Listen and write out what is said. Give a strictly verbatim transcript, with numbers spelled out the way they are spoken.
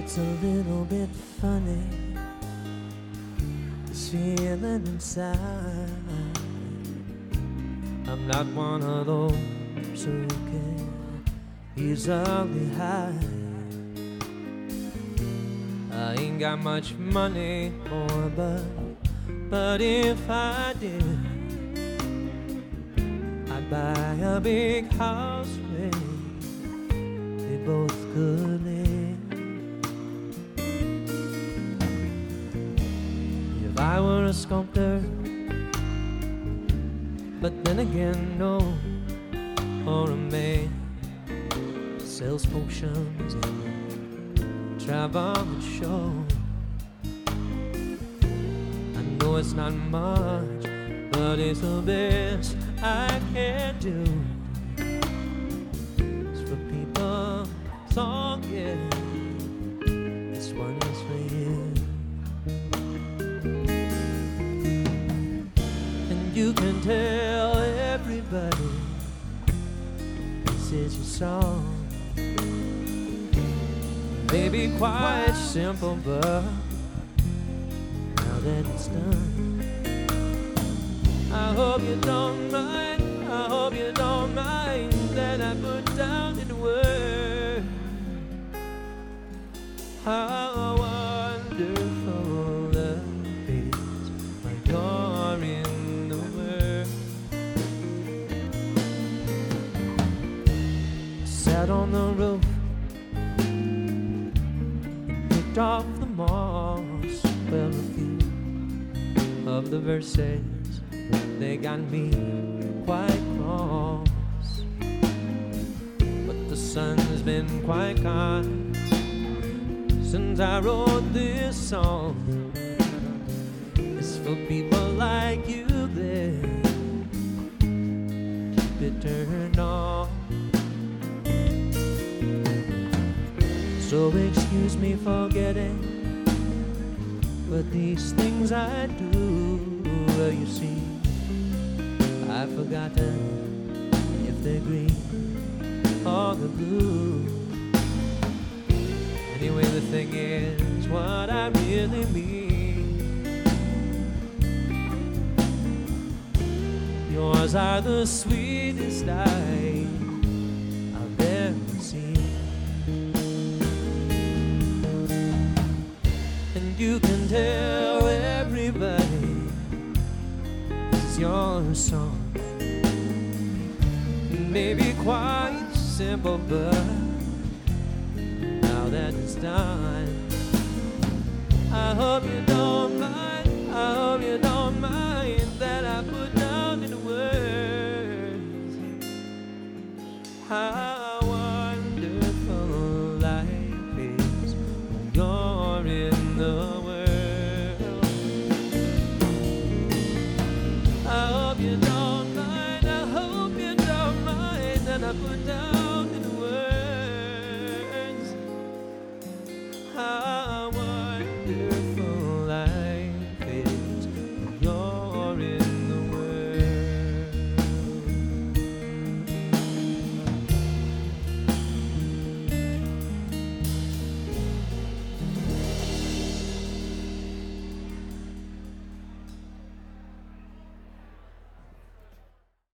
It's a little bit funny, this feeling inside. I'm not one of those who can easily hide. I ain't got much money, boy, but but if I did, I'd buy a big house where we both could live. If I were a sculptor, but then again, no, or a man who sells potions and travel show. I know it's not much, but it's the best I can do. It's for people, song, yeah, this one's for you. And you can tell everybody this is your song. Maybe quite simple, but now that it's done, I hope you don't mind, I hope you don't mind that I put down in the words how wonderful love is when you're in the world. I sat on the roof, off the moss, well, a few of the verses, they got me quite cross. But the sun's been quite kind since I wrote this song. It's for people like you that keep it turned on. So excuse me for getting, but these things I do, well, you see, I've forgotten if they're green or the blue. Anyway, the thing is what I really mean. Yours are the sweetest eyes I've ever seen. You can tell everybody it's your song. Maybe quite simple, but now that it's done, I hope you don't mind, I hope you don't mind that I put down in the words how wonderful life is when you're in the world. I hope you don't mind, I hope you don't mind that I put down